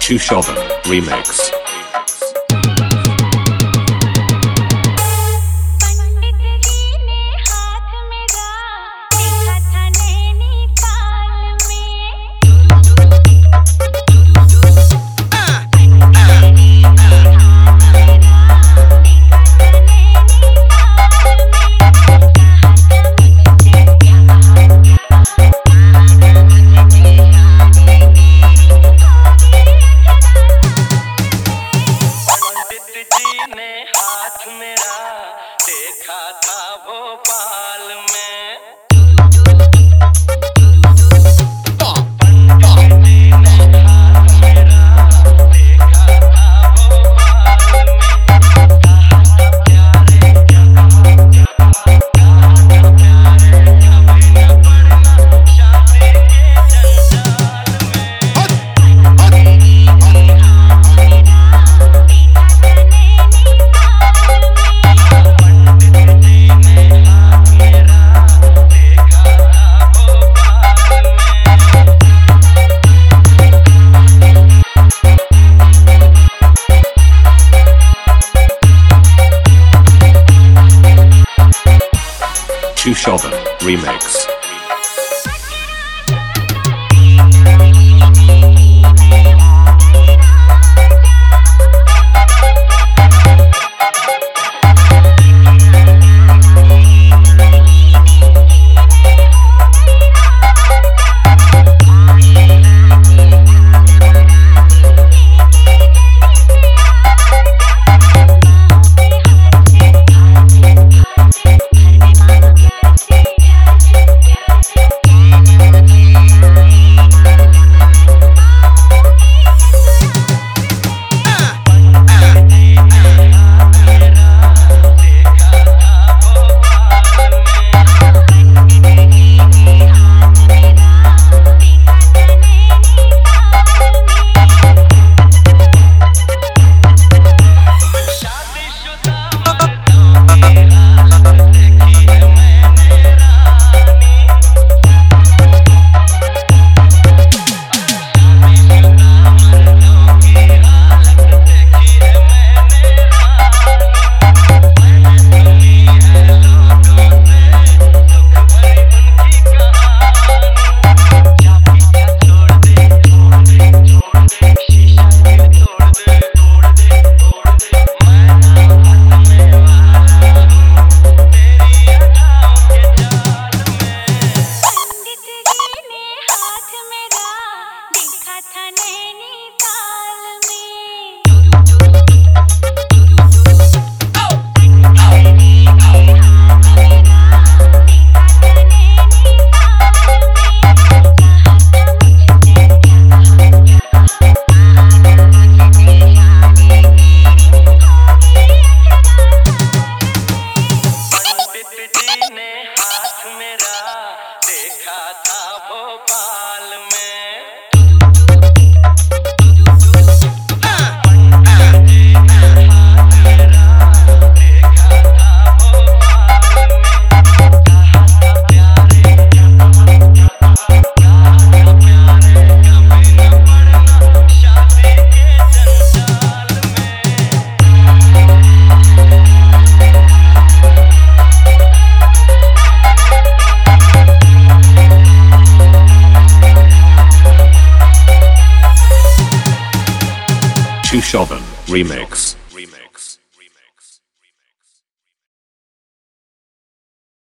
Shushovan Remix. देखा था भोपाल में पंडित जी ने हाथ मेरा देखा था भोपाल में कहा था प्यारे कभी न पड़ना शादी के जंजाल Shushovan Remix. देखा था भोपाल में पंडित जी ने हाथ मेरा देखा था भोपाल में कहा था प्यारे कभी न पड़ना शादी के जंजाल Shushovan Remix.